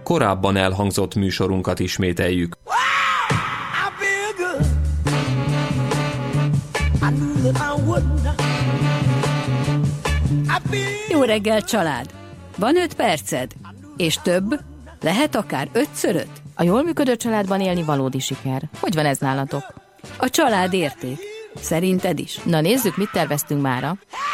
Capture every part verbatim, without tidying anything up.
korábban elhangzott műsorunkat ismételjük. Jó reggel, család! Van öt perced? És több? Lehet akár ötször öt? A jól működő családban élni valódi siker. Hogy van ez nálatok? A család érték. Szerinted is? Na nézzük, mit terveztünk mára.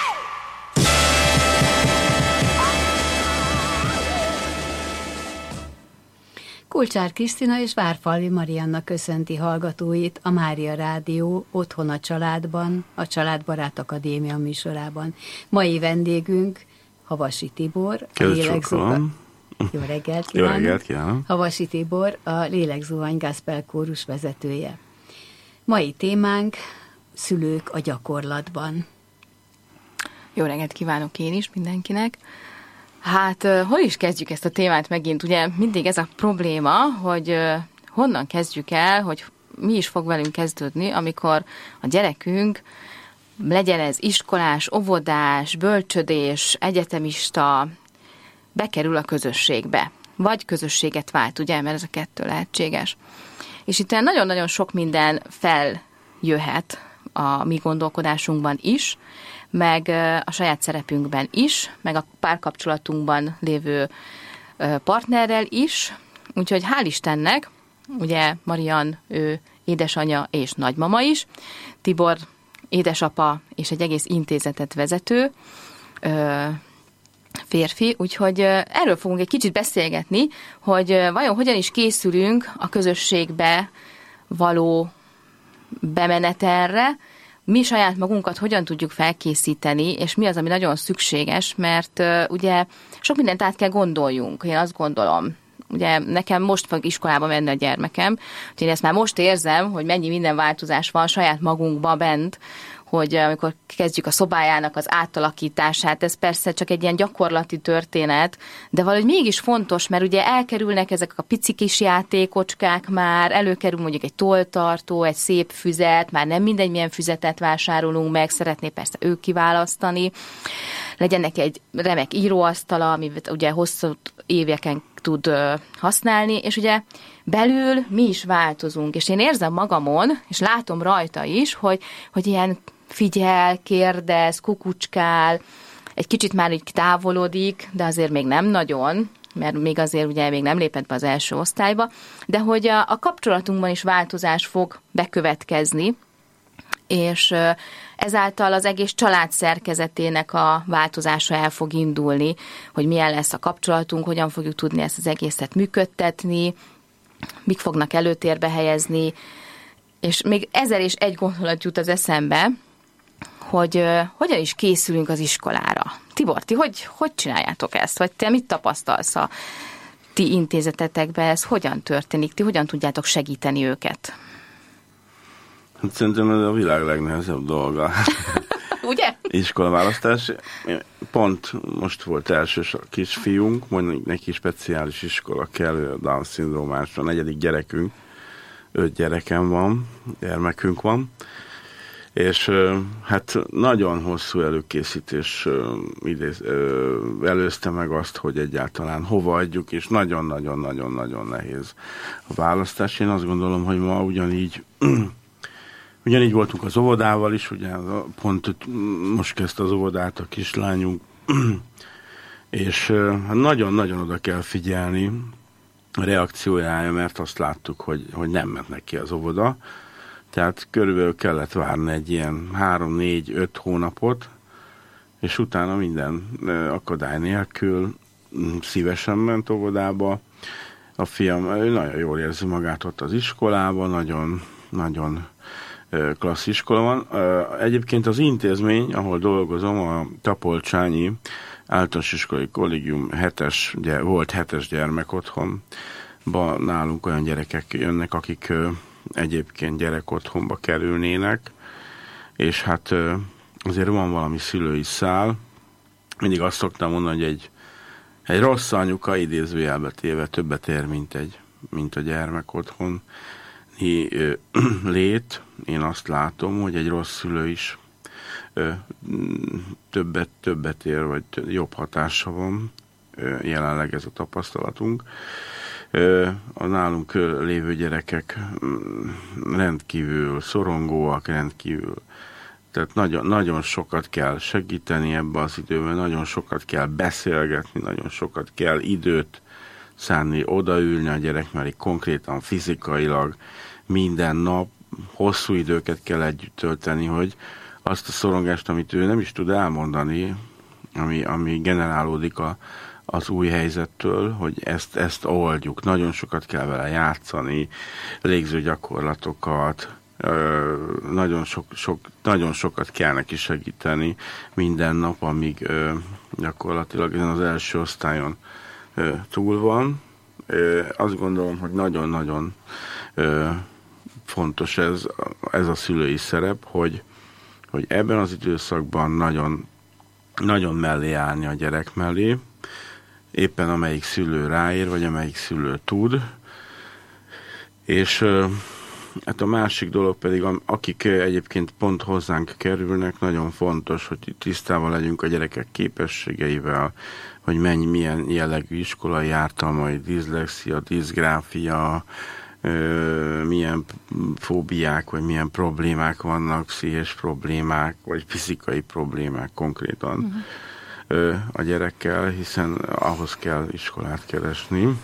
Kulcsár Krisztina és Várfalvi Marianna köszönti hallgatóit a Mária Rádió Otthon a családban, a Családbarát Akadémia műsorában. Mai vendégünk Havasi Tibor, a lélegzuhany. Jó reggelt kívánok! Jó reggelt kívánok! Havasi Tibor, a Lélegzuhany Gospel kórus vezetője. Mai témánk szülők a gyakorlatban. Jó reggelt kívánok én is mindenkinek! Hát, hol is kezdjük ezt a témát megint? Ugye mindig ez a probléma, hogy honnan kezdjük el, hogy mi is fog velünk kezdődni, amikor a gyerekünk, legyen ez iskolás, óvodás, bölcsödés, egyetemista, bekerül a közösségbe. Vagy közösséget vált, ugye, mert ez a kettő lehetséges. És itt nagyon-nagyon sok minden feljöhet a mi gondolkodásunkban is, meg a saját szerepünkben is, meg a párkapcsolatunkban lévő partnerrel is. Úgyhogy hál' Istennek, ugye Marian, ő édesanyja és nagymama is, Tibor édesapa és egy egész intézetet vezető férfi, úgyhogy erről fogunk egy kicsit beszélgetni, hogy vajon hogyan is készülünk a közösségbe való bemenetelre, mi saját magunkat hogyan tudjuk felkészíteni, és mi az, ami nagyon szükséges, mert uh, ugye sok mindent át kell gondoljunk, én azt gondolom. Ugye nekem most fog iskolába menni a gyermekem, úgyhogy én ezt már most érzem, hogy mennyi minden változás van saját magunkba bent, hogy amikor kezdjük a szobájának az átalakítását, ez persze csak egy ilyen gyakorlati történet, de valahogy mégis fontos, mert ugye elkerülnek ezek a pici kis játékocskák már, előkerül mondjuk egy tolltartó, egy szép füzet, már nem mindegy, milyen füzetet vásárolunk meg, szeretné persze ő kiválasztani, legyen neki egy remek íróasztala, amit ugye hosszú éveken tud használni, és ugye belül mi is változunk, és én érzem magamon, és látom rajta is, hogy, hogy ilyen figyel, kérdez, kukucskál, egy kicsit már így távolodik, de azért még nem nagyon, mert még azért ugye még nem lépett be az első osztályba, de hogy a, a kapcsolatunkban is változás fog bekövetkezni, és ezáltal az egész család szerkezetének a változása el fog indulni, hogy milyen lesz a kapcsolatunk, hogyan fogjuk tudni ezt az egészet működtetni, mik fognak előtérbe helyezni, és még ezer és egy gondolat jut az eszembe, hogy uh, hogyan is készülünk az iskolára. Tibor, ti hogy, hogy csináljátok ezt? Vagy te mit tapasztalsz a ti intézetetekben? Ez hogyan történik? Ti hogyan tudjátok segíteni őket? Hát szerintem ez a világ legnehezebb dolga. Ugye? Iskolaválasztás. Pont most volt elsős a kisfiunk, mondjuk neki speciális iskola kell, Down-szindrómás, a negyedik gyerekünk, öt gyerekem van, gyermekünk van, és hát nagyon hosszú előkészítés idéz, előzte meg azt, hogy egyáltalán hova adjuk, és nagyon-nagyon-nagyon-nagyon nehéz a választás. Én azt gondolom, hogy ma ugyanígy ugyanígy voltunk az óvodával is, ugye pont most kezdte az óvodát a kislányunk, és nagyon-nagyon oda kell figyelni a reakciójára, mert azt láttuk, hogy, hogy nem ment neki az óvoda. Tehát körülbelül kellett várni egy ilyen három, négy, öt hónapot, és utána minden akadály nélkül szívesen ment óvodába. A fiam ő nagyon jól érzi magát ott az iskolában, nagyon, nagyon klassz iskola van. Egyébként az intézmény, ahol dolgozom, a Tapolcsányi Általános Iskolai Kollégium hetes, volt hetes gyermek otthonba. Nálunk olyan gyerekek jönnek, akik egyébként gyerek otthonba kerülnének, és hát azért van valami szülői szál. Mindig azt szoktam mondani, hogy egy, egy rossz anyuka idézőjelbe téve többet ér, mint, egy, mint a gyermek otthon lét. Én azt látom, hogy egy rossz szülő is ö, többet, többet ér, vagy jobb hatása van, ö, jelenleg ez a tapasztalatunk. A nálunk lévő gyerekek rendkívül szorongóak, rendkívül. Tehát nagyon, nagyon sokat kell segíteni ebbe az időben, nagyon sokat kell beszélgetni, nagyon sokat kell időt szánni, odaülni a gyerek mellé, konkrétan fizikailag minden nap hosszú időket kell együtt tölteni, hogy azt a szorongást, amit ő nem is tud elmondani, ami, ami generálódik a, az új helyzettől, hogy ezt, ezt oldjuk. Nagyon sokat kell vele játszani, légző gyakorlatokat, ö, nagyon, sok, sok, nagyon sokat kell neki segíteni minden nap, amíg ö, gyakorlatilag ezen az első osztályon ö, túl van. Ö, azt gondolom, hogy nagyon-nagyon ö, fontos ez, ez a szülői szerep, hogy, hogy ebben az időszakban nagyon, nagyon mellé állni a gyerek mellé, éppen amelyik szülő ráér, vagy amelyik szülő tud. És hát a másik dolog pedig, akik egyébként pont hozzánk kerülnek, nagyon fontos, hogy tisztában legyünk a gyerekek képességeivel, hogy mennyi, milyen jellegű iskolai ártalmai, diszlexia, diszgráfia, milyen fóbiák, vagy milyen problémák vannak, pszichés problémák, vagy fizikai problémák konkrétan uh-huh. a gyerekkel, hiszen ahhoz kell iskolát keresni.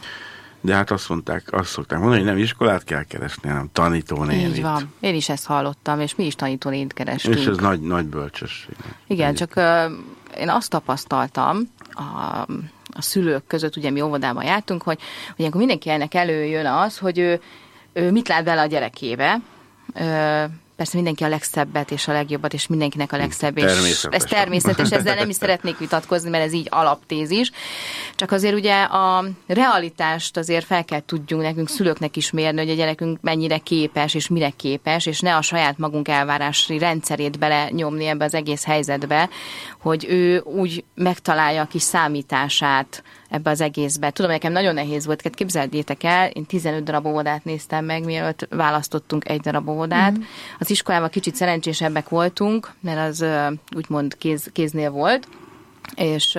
De hát azt mondták, azt szokták mondani, hogy nem iskolát kell keresni, hanem tanítónénit. Így van. Én is ezt hallottam, és mi is tanítónénit kerestünk. És ez nagy, nagy bölcsesség. Igen, Egyet. csak uh, én azt tapasztaltam, a a szülők között, ugye mi óvodában jártunk, hogy, hogy ilyenkor mindenki ennek előjön az, hogy ő, ő mit lát bele a gyerekébe. Ö, persze mindenki a legszebbet és a legjobbat, és mindenkinek a legszebb. És ez természetes, ezzel nem is szeretnék vitatkozni, mert ez így alaptézis. Csak azért ugye a realitást azért fel kell tudjunk nekünk, szülőknek is mérni, hogy a gyerekünk mennyire képes, és mire képes, és ne a saját magunk elvárási rendszerét bele nyomni ebbe az egész helyzetbe, hogy ő úgy megtalálja a kis számítását ebbe az egészbe. Tudom, nekem nagyon nehéz volt, hát képzeljétek el, én tizenöt darab óvodát néztem meg, mielőtt választottunk egy darab óvodát. Mm-hmm. Az iskolában kicsit szerencsésebbek voltunk, mert az úgymond kéz, kéznél volt, és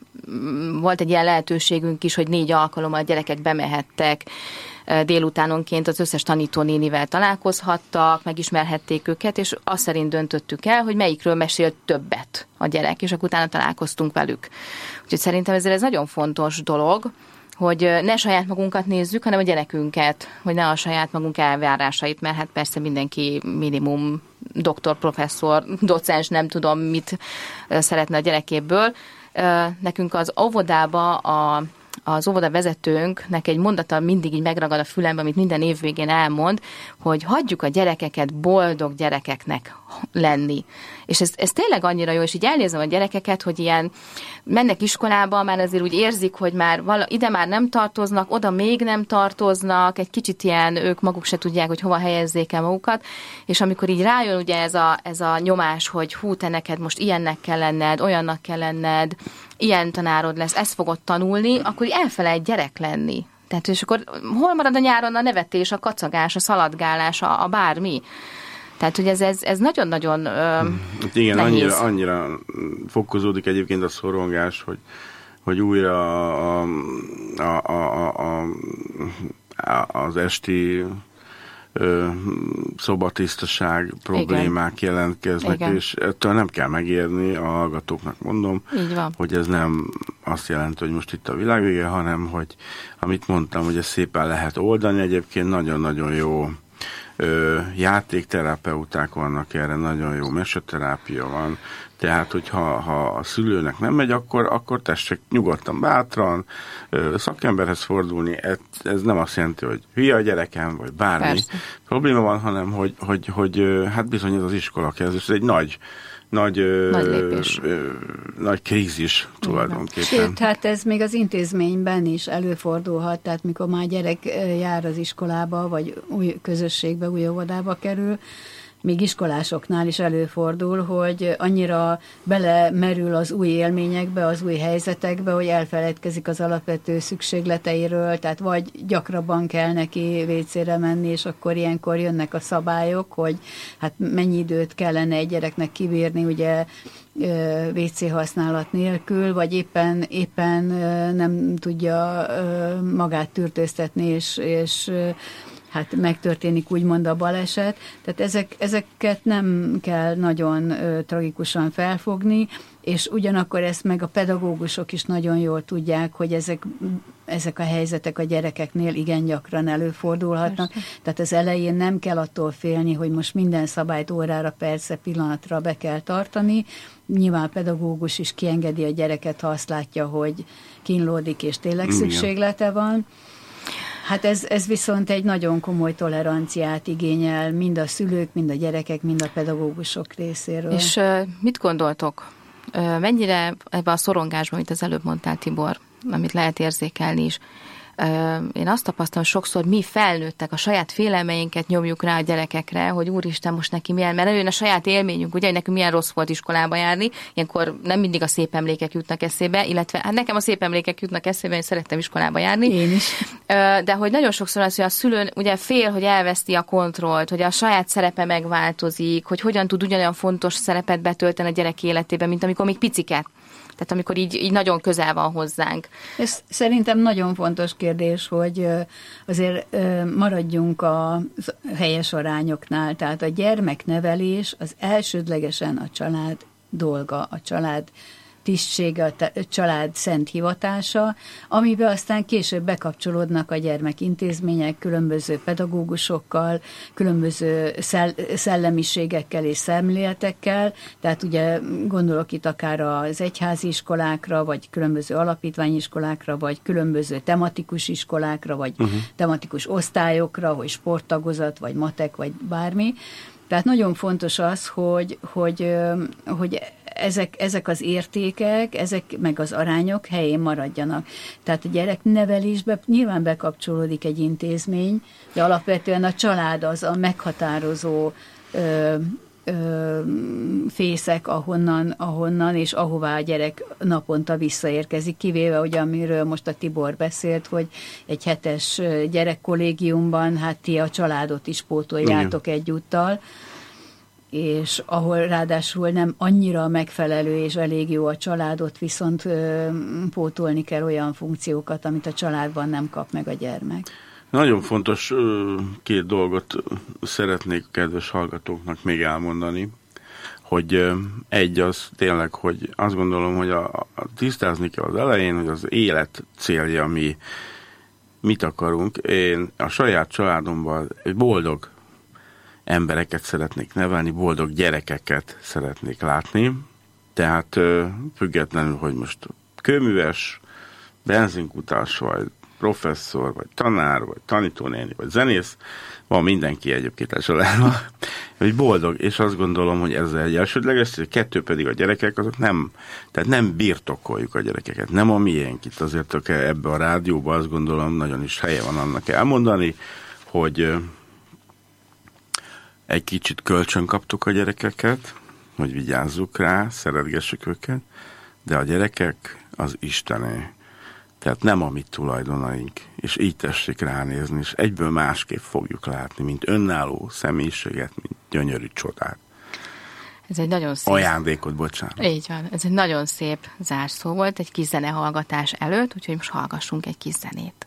volt egy ilyen lehetőségünk is, hogy négy alkalommal a gyerekek bemehettek délutánonként, az összes tanítónénivel találkozhattak, megismerhették őket, és azt szerint döntöttük el, hogy melyikről mesélt többet a gyerek, és akkor utána találkoztunk velük. Úgyhogy szerintem ezért ez nagyon fontos dolog, hogy ne saját magunkat nézzük, hanem a gyerekünket, hogy ne a saját magunk elvárásait, mert hát persze mindenki minimum doktor, professzor, docens, nem tudom mit szeretne a gyerekéből. Nekünk az óvodába a az óvoda vezetőnknek egy mondata mindig így megragad a fülembe, amit minden év végén elmond, hogy hagyjuk a gyerekeket boldog gyerekeknek lenni. És ez, ez tényleg annyira jó, és így elnézem a gyerekeket, hogy ilyen mennek iskolába, már azért úgy érzik, hogy már vala, ide már nem tartoznak, oda még nem tartoznak, egy kicsit ilyen ők maguk se tudják, hogy hova helyezzék el magukat, és amikor így rájön ugye ez a, ez a nyomás, hogy hú, te neked most ilyennek kell lenned, olyannak kell lenned, ilyen tanárod lesz, ezt fogod tanulni, akkor elfelejt gyerek lenni. Tehát, és akkor hol marad a nyáron a nevetés, a kacagás, a szaladgálás, a, a bármi? Tehát, hogy ez, ez, ez nagyon-nagyon ö, igen, nehéz. annyira, annyira fokozódik egyébként a szorongás, hogy, hogy újra a, a, a, a, a, az esti ö, szobatisztaság problémák igen. jelentkeznek, igen. és ettől nem kell megérni, a hallgatóknak mondom, hogy ez nem azt jelenti, hogy most itt a világvége, hanem, hogy amit mondtam, hogy ezt szépen lehet oldani, egyébként nagyon-nagyon jó ö, játékterapeuták vannak erre, nagyon jó meseterápia van, tehát, hogyha ha a szülőnek nem megy, akkor, akkor tessék nyugodtan, bátran ö, szakemberhez fordulni. Ez, ez nem azt jelenti, hogy hülye a gyerekem, vagy bármi Persze. probléma van, hanem, hogy, hogy, hogy hát bizony ez az iskola kezdés, ez egy nagy Nagy, nagy, ö, ö, nagy krízis tulajdonképpen. Sőt, hát ez még az intézményben is előfordulhat, tehát mikor már gyerek jár az iskolába, vagy új közösségbe, új óvodába kerül, még iskolásoknál is előfordul, hogy annyira belemerül az új élményekbe, az új helyzetekbe, hogy elfeledkezik az alapvető szükségleteiről, tehát vagy gyakrabban kell neki vécére menni, és akkor ilyenkor jönnek a szabályok, hogy hát mennyi időt kellene egy gyereknek kibírni, ugye vé cé használat nélkül, vagy éppen, éppen nem tudja magát tűrtőztetni, és, és hát megtörténik úgymond a baleset. Tehát ezek, ezeket nem kell nagyon ö, tragikusan felfogni, és ugyanakkor ezt meg a pedagógusok is nagyon jól tudják, hogy ezek, ezek a helyzetek a gyerekeknél igen gyakran előfordulhatnak. Persze. Tehát az elején nem kell attól félni, hogy most minden szabályt órára, persze, pillanatra be kell tartani. Nyilván a pedagógus is kiengedi a gyereket, ha azt látja, hogy kínlódik, és tényleg igen. szükséglete van. Hát ez, ez viszont egy nagyon komoly toleranciát igényel mind a szülők, mind a gyerekek, mind a pedagógusok részéről. És uh, mit gondoltok? Uh, mennyire ebben a szorongásban, amit az előbb mondtál, Tibor, amit lehet érzékelni is, uh, én azt tapasztalom, sokszor mi felnőttek a saját félelmeinket nyomjuk rá a gyerekekre, hogy úristen, most neki milyen, mert előjön a saját élményünk, ugye, hogy nekünk milyen rossz volt iskolába járni, ilyenkor nem mindig a szép emlékek jutnak eszébe, illetve hát nekem a szép emlékek jutnak eszébe, én szerettem iskolába járni. Én is. De hogy nagyon sokszor az, hogy a szülő ugye fél, hogy elveszti a kontrollt, hogy a saját szerepe megváltozik, hogy hogyan tud ugyanolyan fontos szerepet betölteni a gyerek életében, mint amikor még piciket. Tehát amikor így, így nagyon közel van hozzánk. Ez szerintem nagyon fontos kérdés, hogy azért maradjunk a helyes arányoknál. Tehát a gyermeknevelés az elsődlegesen a család dolga, a család tisztsége, a család szent hivatása, amiben aztán később bekapcsolódnak a gyermekintézmények különböző pedagógusokkal, különböző szellemiségekkel és szemléletekkel, tehát ugye gondolok itt akár az egyházi iskolákra, vagy különböző alapítványiskolákra, vagy különböző tematikus iskolákra, vagy uh-huh. tematikus osztályokra, hogy sporttagozat, vagy matek, vagy bármi. Tehát nagyon fontos az, hogy, hogy, hogy ezek, ezek az értékek, ezek meg az arányok helyén maradjanak. Tehát a gyereknevelésbe nyilván bekapcsolódik egy intézmény, de alapvetően a család az a meghatározó ö, ö, fészek, ahonnan, ahonnan és ahová a gyerek naponta visszaérkezik, kivéve, hogy amiről most a Tibor beszélt, hogy egy hetes gyerekkollégiumban, hát ti a családot is pótoljátok igen. egyúttal, és ahol ráadásul nem annyira megfelelő és elég jó a családot, viszont ö, pótolni kell olyan funkciókat, amit a családban nem kap meg a gyermek. Nagyon fontos két dolgot szeretnék kedves hallgatóknak még elmondani, hogy egy az tényleg, hogy azt gondolom, hogy a, a tisztázni kell az elején, hogy az élet célja mi, mit akarunk. Én a saját családomban egy boldog embereket szeretnék nevelni, boldog gyerekeket szeretnék látni, tehát függetlenül, hogy most kőműves, benzinkutas, vagy professzor, vagy tanár, vagy tanítónéni, vagy zenész, van mindenki egyébként a családban, hogy boldog, és azt gondolom, hogy ez egy elsődleges, kettő pedig a gyerekek, azok nem, tehát nem birtokoljuk a gyerekeket, nem a miénk. Itt azért ebbe a rádióban azt gondolom, nagyon is helye van annak elmondani, hogy egy kicsit kölcsön kaptuk a gyerekeket, hogy vigyázzuk rá, szeretgessük őket, de a gyerekek az Istené. Tehát nem a mi tulajdonaink, és így tessék ránézni, és egyből másképp fogjuk látni, mint önálló személyiséget, mint gyönyörű csodát. Ez egy nagyon szép... Ajándékot, bocsánat. Így van, ez egy nagyon szép zárszó volt, egy kis zenehallgatás előtt, úgyhogy most hallgassunk egy kis zenét.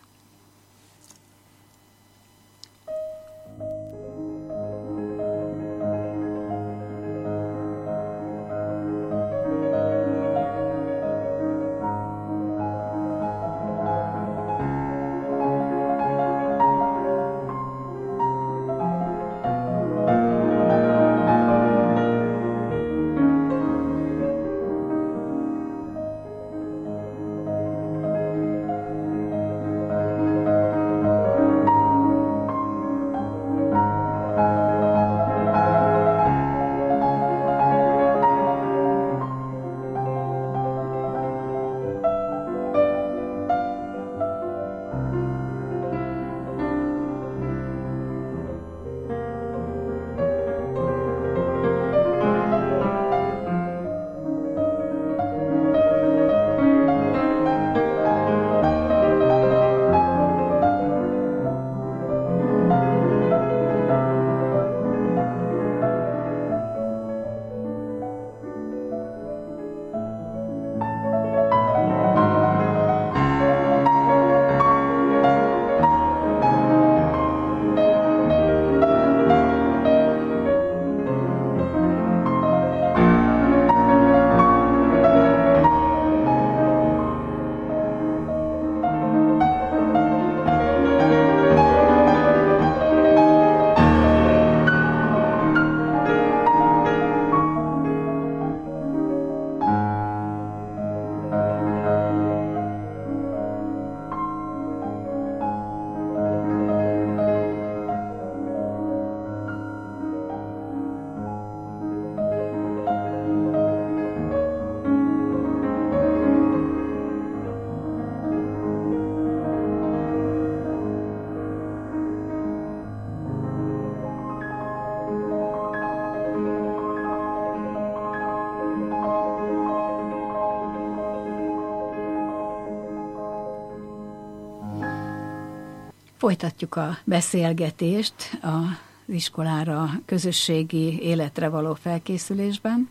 Folytatjuk a beszélgetést az iskolára, közösségi életre való felkészülésben,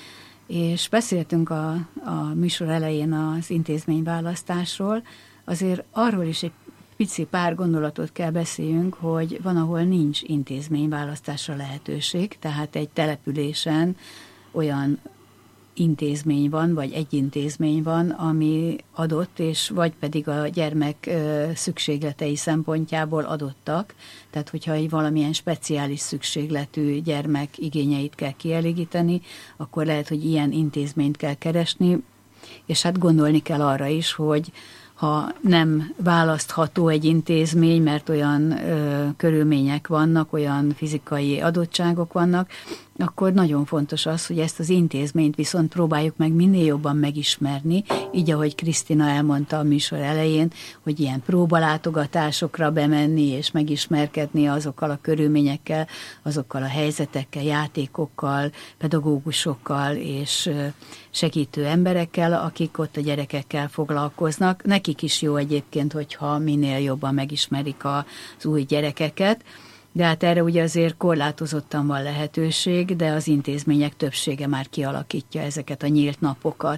és beszéltünk a, a műsor elején az intézményválasztásról. Azért arról is egy pici pár gondolatot kell beszéljünk, hogy van, ahol nincs intézményválasztásra lehetőség, tehát egy településen olyan intézmény van, vagy egy intézmény van, ami adott, és vagy pedig a gyermek szükségletei szempontjából adottak. Tehát, hogyha egy valamilyen speciális szükségletű gyermek igényeit kell kielégíteni, akkor lehet, hogy ilyen intézményt kell keresni, és hát gondolni kell arra is, hogy ha nem választható egy intézmény, mert olyan ö, körülmények vannak, olyan fizikai adottságok vannak, akkor nagyon fontos az, hogy ezt az intézményt viszont próbáljuk meg minél jobban megismerni, így ahogy Krisztina elmondta a műsor elején, hogy ilyen próbalátogatásokra bemenni és megismerkedni azokkal a körülményekkel, azokkal a helyzetekkel, játékokkal, pedagógusokkal és segítő emberekkel, akik ott a gyerekekkel foglalkoznak. Nekik is jó egyébként, hogyha minél jobban megismerik az új gyerekeket, de hát erre ugye azért korlátozottan van lehetőség, de az intézmények többsége már kialakítja ezeket a nyílt napokat.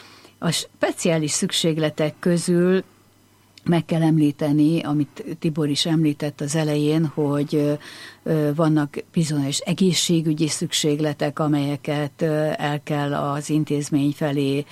A speciális szükségletek közül meg kell említeni, amit Tibor is említett az elején, hogy vannak bizonyos egészségügyi szükségletek, amelyeket el kell az intézmény felé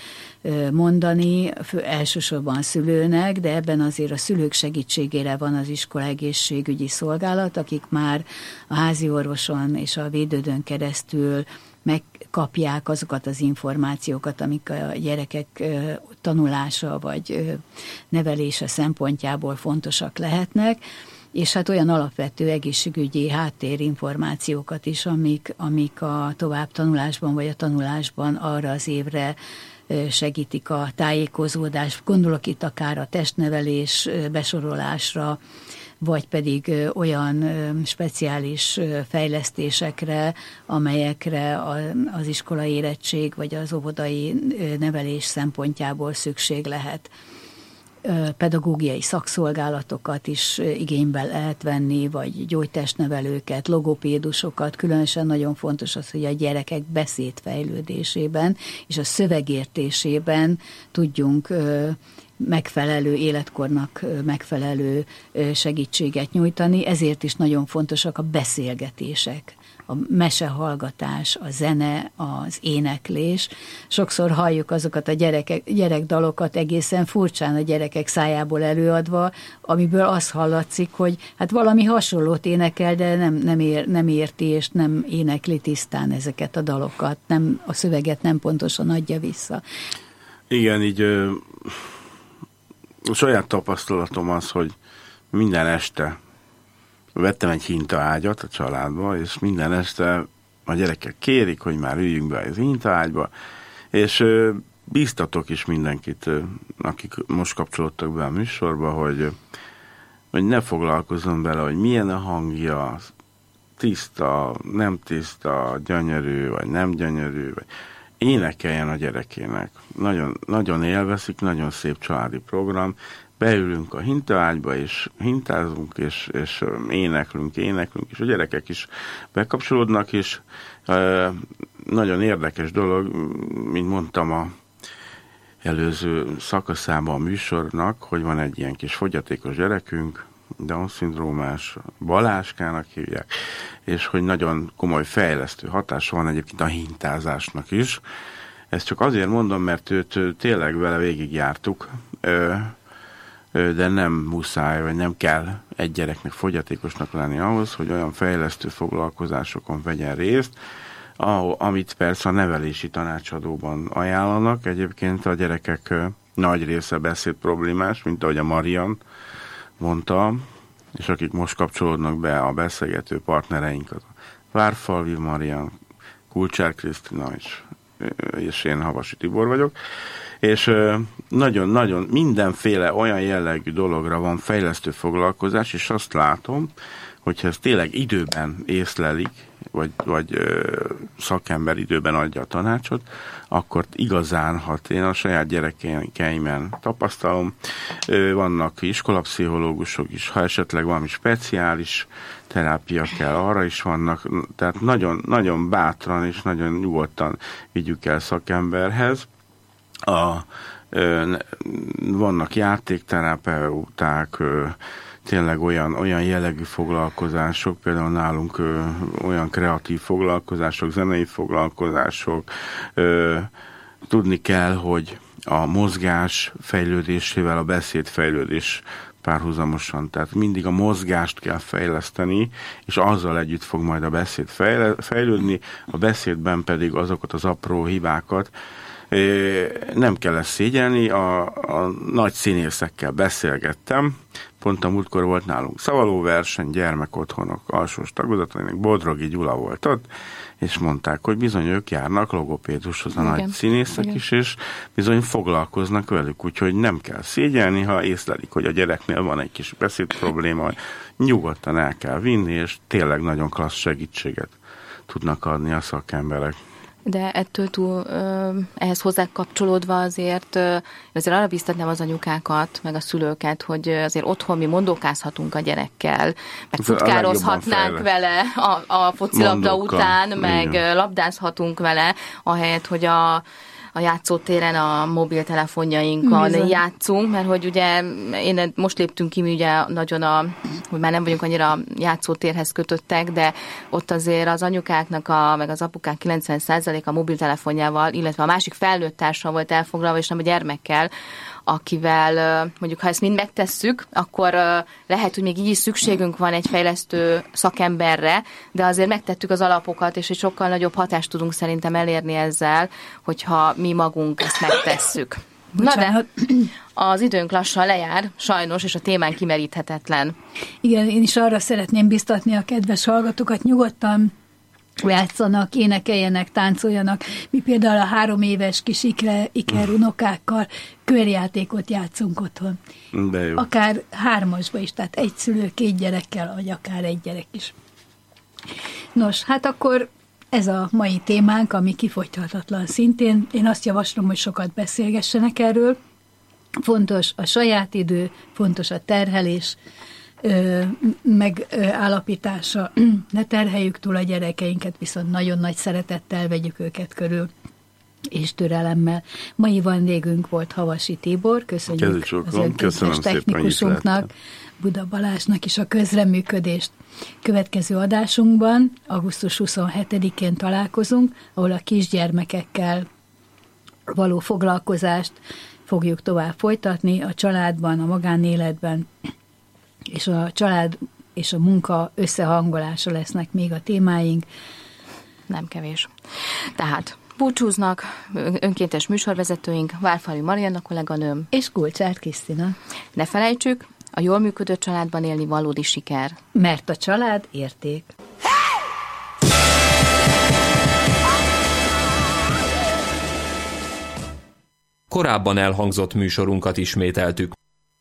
mondani, elsősorban a szülőnek, de ebben azért a szülők segítségére van az iskola egészségügyi szolgálat, akik már a házi orvoson és a védődön keresztül megkapják azokat az információkat, amik a gyerekek tanulása vagy nevelése szempontjából fontosak lehetnek, és hát olyan alapvető egészségügyi háttérinformációkat is, amik, amik a továbbtanulásban vagy a tanulásban arra az évre segítik a tájékozódást. Gondolok itt akár a testnevelés besorolásra, vagy pedig olyan speciális fejlesztésekre, amelyekre az iskolai érettség vagy az óvodai nevelés szempontjából szükség lehet. Pedagógiai szakszolgálatokat is igénybe lehet venni, vagy gyógytestnevelőket, logopédusokat. Különösen nagyon fontos az, hogy a gyerekek beszédfejlődésében és a szövegértésében tudjunk megfelelő életkornak megfelelő segítséget nyújtani, ezért is nagyon fontosak a beszélgetések, a mesehallgatás, a zene, az éneklés. Sokszor halljuk azokat a gyerekek, gyerekdalokat egészen furcsán a gyerekek szájából előadva, amiből az hallatszik, hogy hát valami hasonlót énekel, de nem, nem, ér, nem érti és nem énekli tisztán ezeket a dalokat, nem, a szöveget nem pontosan adja vissza. Igen, így ö, saját tapasztalatom az, hogy minden este vettem egy hintaágyat a családba, és minden este a gyerekek kérik, hogy már üljünk be az hintaágyba, és ö, bíztatok is mindenkit, ö, akik most kapcsolódtak be a műsorba, hogy, hogy ne foglalkozzon bele, hogy milyen a hangja, tiszta, nem tiszta, gyönyörű, vagy nem gyönyörű, vagy énekeljen a gyerekének. Nagyon, nagyon élvezik, nagyon szép családi program. Beülünk a hintaágyba, és hintázunk, és, és éneklünk, éneklünk, és a gyerekek is bekapcsolódnak, és e, nagyon érdekes dolog, mint mondtam a előző szakaszában a műsornak, hogy van egy ilyen kis fogyatékos gyerekünk, Down-szindrómás, Balázskának hívják, és hogy nagyon komoly fejlesztő hatása van egyébként a hintázásnak is. Ezt csak azért mondom, mert őt tényleg vele végigjártuk, de nem muszáj, vagy nem kell egy gyereknek fogyatékosnak lenni ahhoz, hogy olyan fejlesztő foglalkozásokon vegyen részt, amit persze a nevelési tanácsadóban ajánlanak. Egyébként a gyerekek nagy része beszéd problémás, mint ahogy a Marian mondta, és akik most kapcsolódnak be a beszélgető partnereink, az Várfalvi Marian, Kulcsár Krisztina is, és én Havasi Tibor vagyok, és nagyon-nagyon mindenféle olyan jellegű dologra van fejlesztő foglalkozás, és azt látom, hogyha ezt tényleg időben észlelik, vagy, vagy ö, szakember időben adja a tanácsot, akkor igazán hat. Én a saját gyerekeimen tapasztalom, ö, vannak iskolapszichológusok is, ha esetleg valami speciális terápia kell, arra is vannak, tehát nagyon, nagyon bátran és nagyon nyugodtan vigyük el szakemberhez. A, ö, vannak játékterapeuták, ö, tényleg olyan, olyan jellegű foglalkozások, például nálunk ö, olyan kreatív foglalkozások, zenei foglalkozások. Ö, tudni kell, hogy a mozgás fejlődésével a beszéd fejlődés párhuzamosan. Tehát mindig a mozgást kell fejleszteni, és azzal együtt fog majd a beszéd fejlődni, a beszédben pedig azokat az apró hibákat nem kell ezt szégyelni, a, a nagy színészekkel beszélgettem, pont a múltkor volt nálunk szavalóverseny, gyermekotthonok alsós tagozatainak, Bodrogi Gyula volt ott, és mondták, hogy bizony ők járnak logopédushoz a igen. nagy színészek igen. is, és bizony foglalkoznak velük, úgyhogy nem kell szégyelni, ha észlelik, hogy a gyereknél van egy kis beszéd probléma, nyugodtan el kell vinni, és tényleg nagyon klassz segítséget tudnak adni a szakemberek. De ettől túl ehhez hozzá kapcsolódva azért, azért arra biztatnám az anyukákat, meg a szülőket, hogy azért otthon mi mondókázhatunk a gyerekkel, meg futkározhatnánk vele a, a focilabda után, meg igen. labdázhatunk vele, ahelyett, hogy a a játszótéren a mobiltelefonjainkon Bizony. játszunk, mert hogy ugye én most léptünk ki, mi ugye nagyon a, hogy már nem vagyunk annyira játszótérhez kötöttek, de ott azért az anyukáknak, a, meg az apukák kilencven százalék a mobiltelefonjával, illetve a másik felnőtt társal volt elfoglalva, és nem a gyermekkel, akivel mondjuk, ha ezt mind megtesszük, akkor lehet, hogy még így is szükségünk van egy fejlesztő szakemberre, de azért megtettük az alapokat, és egy sokkal nagyobb hatást tudunk szerintem elérni ezzel, hogyha mi magunk ezt megtesszük. Bocsánat. Na de az időnk lassan lejár, sajnos, és a témán kimeríthetetlen. Igen, én is arra szeretném biztatni a kedves hallgatókat, nyugodtan játszanak, énekeljenek, táncoljanak. Mi például a három éves kis ikre, iker unokákkal körjátékot játszunk otthon. De jó. Akár hármasba is, tehát egy szülő, két gyerekkel, vagy akár egy gyerek is. Nos, hát akkor ez a mai témánk, ami kifogyhatatlan szintén. Én azt javaslom, hogy sokat beszélgessenek erről. Fontos a saját idő, fontos a terhelés, megállapítása, ne terheljük túl a gyerekeinket, viszont nagyon nagy szeretettel vegyük őket körül, és türelemmel. Mai vendégünk volt Havasi Tibor, köszönjük az önkéntes technikusunknak, Buda Balázsnak is a közreműködést. Következő adásunkban, augusztus huszonhetedikén találkozunk, ahol a kisgyermekekkel való foglalkozást fogjuk tovább folytatni, a családban, a magánéletben, és a család és a munka összehangolása lesznek még a témáink. Nem kevés. Tehát búcsúznak önkéntes műsorvezetőink, Várfalvi Marianna kolléganőm és Kulcsár Krisztina. Ne felejtsük, a jól működő családban élni valódi siker. Mert a család érték. Korábban elhangzott műsorunkat ismételtük.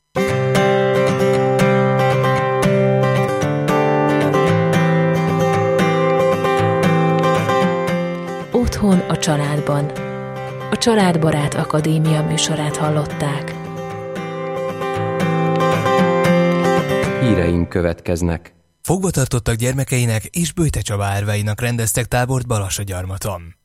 Otthon a családban. A Családbarát Akadémia műsorát hallották. Híreink következnek. Fogvatartottak gyermekeinek és Böjte Csaba árváinak rendeztek tábort Balassagyarmaton.